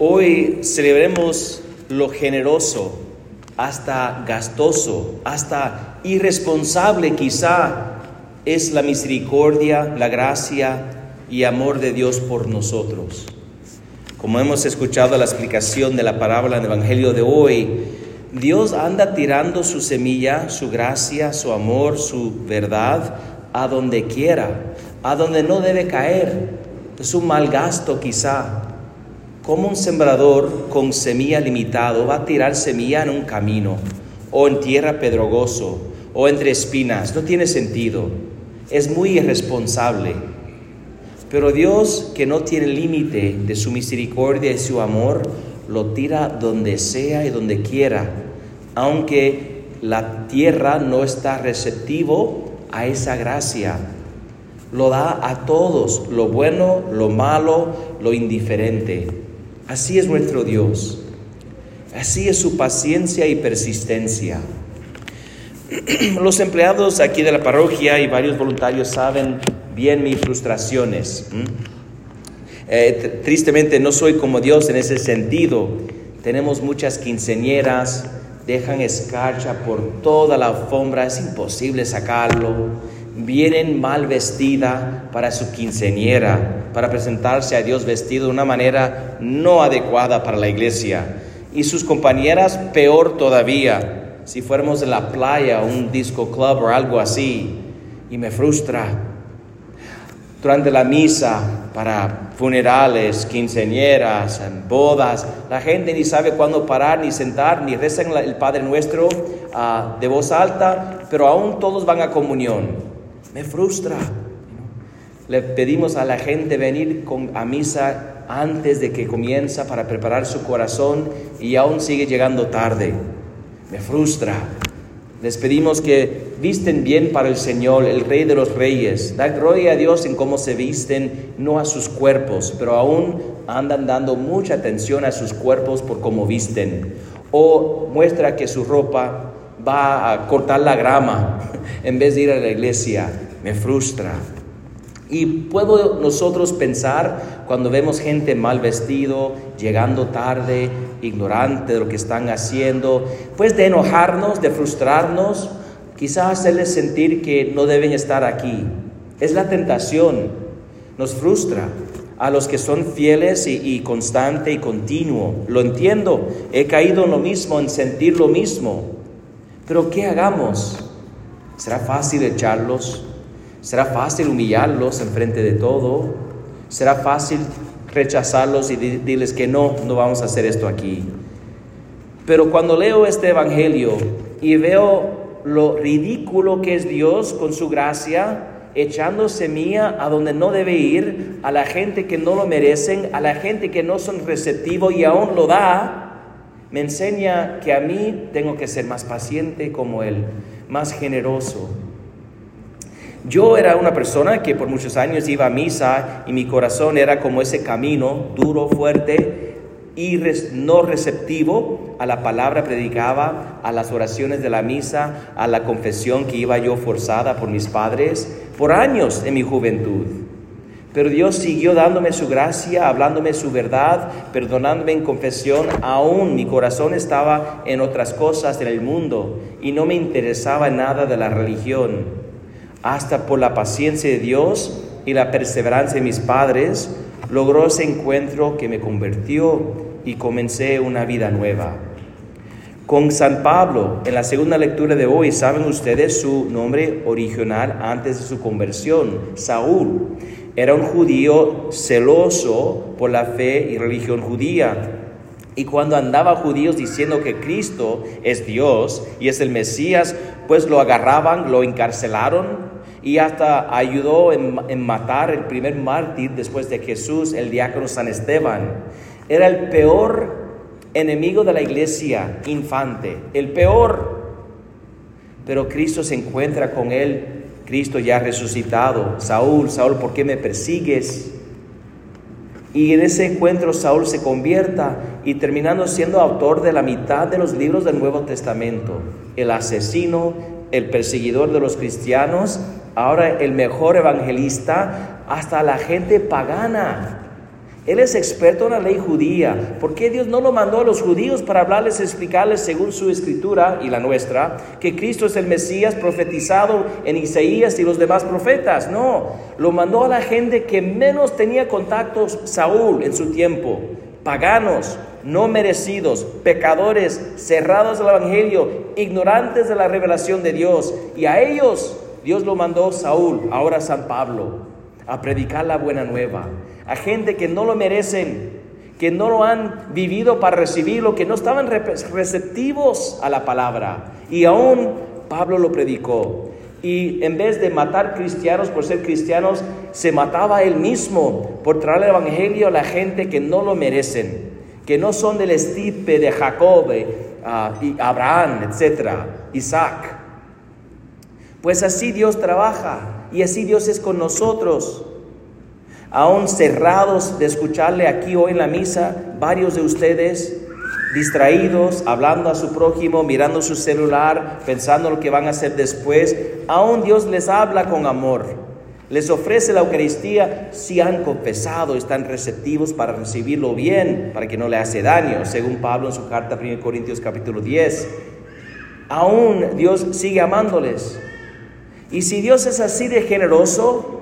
Hoy celebremos lo generoso, hasta gastoso, hasta irresponsable quizá es la misericordia, la gracia y amor de Dios por nosotros. Como hemos escuchado la explicación de la parábola del Evangelio de hoy, Dios anda tirando su semilla, su gracia, su amor, su verdad, a donde quiera, a donde no debe caer. Es un mal gasto quizá. Como un sembrador con semilla limitado va a tirar semilla en un camino, o en tierra pedregoso, o entre espinas. No tiene sentido. Es muy irresponsable. Pero Dios, que no tiene límite de su misericordia y su amor, lo tira donde sea y donde quiera, aunque la tierra no está receptivo a esa gracia. Lo da a todos, lo bueno, lo malo, lo indiferente. Así es nuestro Dios. Así es su paciencia y persistencia. Los empleados aquí de la parroquia y varios voluntarios saben bien mis frustraciones. Tristemente no soy como Dios en ese sentido. Tenemos muchas quinceañeras, dejan escarcha por toda la alfombra, es imposible sacarlo. Vienen mal vestida para su quinceañera, para presentarse a Dios vestido de una manera no adecuada para la iglesia. Y sus compañeras peor todavía, si fuéramos en la playa, un disco club o algo así. Y me frustra. Durante la misa, para funerales, quinceañeras, bodas, la gente ni sabe cuándo parar, ni sentar, ni rezan el Padre Nuestro de voz alta, pero aún todos van a comunión. Me frustra. Le pedimos a la gente venir a misa antes de que comienza para preparar su corazón y aún sigue llegando tarde. Me frustra. Les pedimos que visten bien para el Señor, el Rey de los Reyes. Da gloria a Dios en cómo se visten, no a sus cuerpos, pero aún andan dando mucha atención a sus cuerpos por cómo visten. O muestra que su ropa va a cortar la grama en vez de ir a la iglesia. Me frustra. Y puedo nosotros pensar cuando vemos gente mal vestido, llegando tarde, ignorante de lo que están haciendo, pues de enojarnos, de frustrarnos, quizás hacerles sentir que no deben estar aquí. Es la tentación, nos frustra. A los que son fieles y constante y continuo, lo entiendo, he caído en lo mismo, en sentir lo mismo. Pero ¿qué hagamos? ¿Será fácil echarlos? ¿Será fácil humillarlos enfrente de todo? ¿Será fácil rechazarlos y decirles que no vamos a hacer esto aquí? Pero cuando leo este evangelio y veo lo ridículo que es Dios con su gracia, echando semilla a donde no debe ir, a la gente que no lo merecen, a la gente que no son receptivos y aún lo da, me enseña que a mí tengo que ser más paciente como Él, más generoso. Yo era una persona que por muchos años iba a misa y mi corazón era como ese camino duro, fuerte y no receptivo a la palabra predicaba, a las oraciones de la misa, a la confesión que iba yo forzada por mis padres por años en mi juventud. Pero Dios siguió dándome su gracia, hablándome su verdad, perdonándome en confesión. Aún mi corazón estaba en otras cosas en el mundo y no me interesaba nada de la religión. Hasta por la paciencia de Dios y la perseverancia de mis padres, logró ese encuentro que me convirtió y comencé una vida nueva. Con San Pablo, en la segunda lectura de hoy, saben ustedes su nombre original antes de su conversión, Saúl. Era un judío celoso por la fe y religión judía. Y cuando andaba judíos diciendo que Cristo es Dios y es el Mesías, pues lo agarraban, lo encarcelaron y hasta ayudó en matar el primer mártir después de Jesús, el diácono San Esteban. Era el peor enemigo de la iglesia infante, el peor. Pero Cristo se encuentra con él, Cristo ya resucitado. Saúl, Saúl, ¿por qué me persigues? Y en ese encuentro Saúl se convierta y terminando siendo autor de la mitad de los libros del Nuevo Testamento. El asesino, el perseguidor de los cristianos, ahora el mejor evangelista hasta la gente pagana. Él es experto en la ley judía. ¿Por qué Dios no lo mandó a los judíos para hablarles, explicarles según su escritura y la nuestra, que Cristo es el Mesías profetizado en Isaías y los demás profetas? No, lo mandó a la gente que menos tenía contactos Saúl en su tiempo. Paganos, no merecidos, pecadores, cerrados al evangelio, ignorantes de la revelación de Dios. Y a ellos Dios lo mandó Saúl, ahora San Pablo, a predicar la buena nueva. A gente que no lo merecen, que no lo han vivido para recibirlo, que no estaban receptivos a la palabra. Y aún Pablo lo predicó. Y en vez de matar cristianos por ser cristianos, se mataba a él mismo por traer el evangelio a la gente que no lo merecen, que no son del estirpe de Jacob, y Abraham, etcétera, Isaac. Pues así Dios trabaja y así Dios es con nosotros. Aún cerrados de escucharle aquí hoy en la misa, varios de ustedes distraídos, hablando a su prójimo, mirando su celular, pensando lo que van a hacer después, aún Dios les habla con amor, les ofrece la Eucaristía si han confesado, están receptivos para recibirlo bien, para que no le hace daño, según Pablo en su carta 1 Corintios capítulo 10. Aún Dios sigue amándoles. Y si Dios es así de generoso,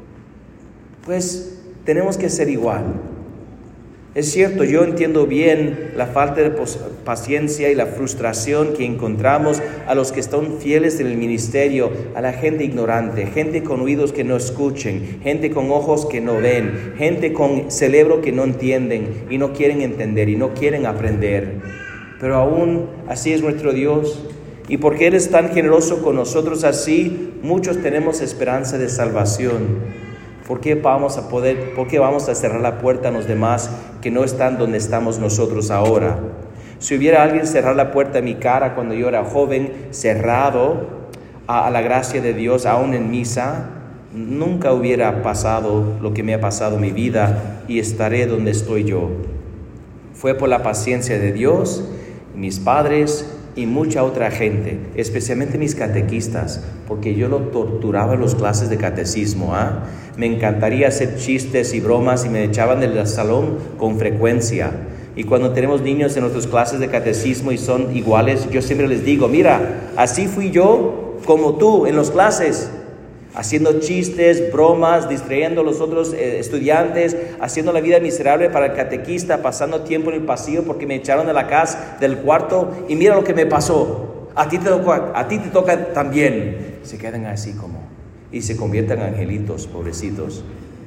pues tenemos que ser igual. Es cierto, yo entiendo bien la falta de paciencia y la frustración que encontramos a los que están fieles en el ministerio, a la gente ignorante, gente con oídos que no escuchen, gente con ojos que no ven, gente con cerebro que no entienden y no quieren entender y no quieren aprender. Pero aún así es nuestro Dios. Y porque Él es tan generoso con nosotros así, muchos tenemos esperanza de salvación. ¿Por qué vamos a cerrar la puerta a los demás que no están donde estamos nosotros ahora? Si hubiera alguien cerrar la puerta a mi cara cuando yo era joven, cerrado a la gracia de Dios, aún en misa, nunca hubiera pasado lo que me ha pasado en mi vida y estaré donde estoy yo. Fue por la paciencia de Dios, mis padres y mucha otra gente, especialmente mis catequistas, porque yo lo torturaba en las clases de catecismo. Me encantaría hacer chistes y bromas y me echaban del salón con frecuencia. Y cuando tenemos niños en nuestras clases de catecismo y son iguales, yo siempre les digo, mira, así fui yo como tú en las clases, haciendo chistes, bromas, distrayendo a los otros estudiantes, haciendo la vida miserable para el catequista, pasando tiempo en el pasillo porque me echaron de la casa, del cuarto, y mira lo que me pasó. A ti te toca también. Se quedan así como, y se convierten en angelitos, pobrecitos.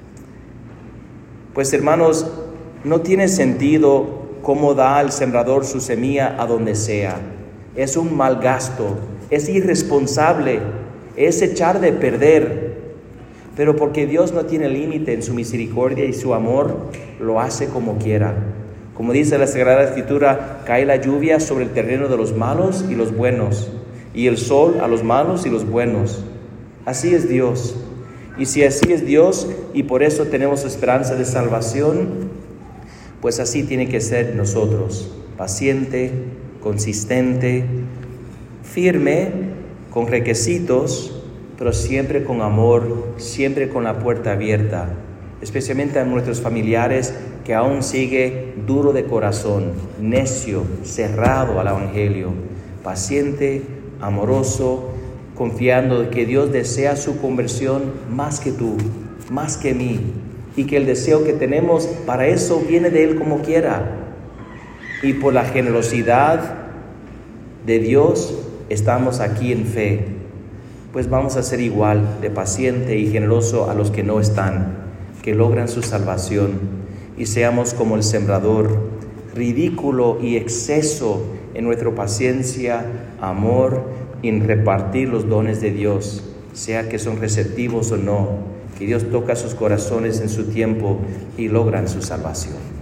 Pues hermanos, no tiene sentido cómo da el sembrador su semilla a donde sea. Es un mal gasto, es irresponsable, es echar de perder. Pero porque Dios no tiene límite en su misericordia y su amor, lo hace como quiera. Como dice la Sagrada Escritura, cae la lluvia sobre el terreno de los malos y los buenos, y el sol a los malos y los buenos. Así es Dios. Y si así es Dios, y por eso tenemos esperanza de salvación, pues así tiene que ser nosotros. Paciente, consistente, firme, con requisitos, pero siempre con amor, siempre con la puerta abierta, especialmente a nuestros familiares que aún sigue duro de corazón, necio, cerrado al evangelio, paciente, amoroso, confiando que Dios desea su conversión más que tú, más que mí, y que el deseo que tenemos para eso viene de Él como quiera. Y por la generosidad de Dios estamos aquí en fe, pues vamos a ser igual de paciente y generoso a los que no están, que logran su salvación, y seamos como el sembrador, ridículo y exceso en nuestra paciencia, amor y en repartir los dones de Dios, sea que son receptivos o no, que Dios toca sus corazones en su tiempo y logran su salvación.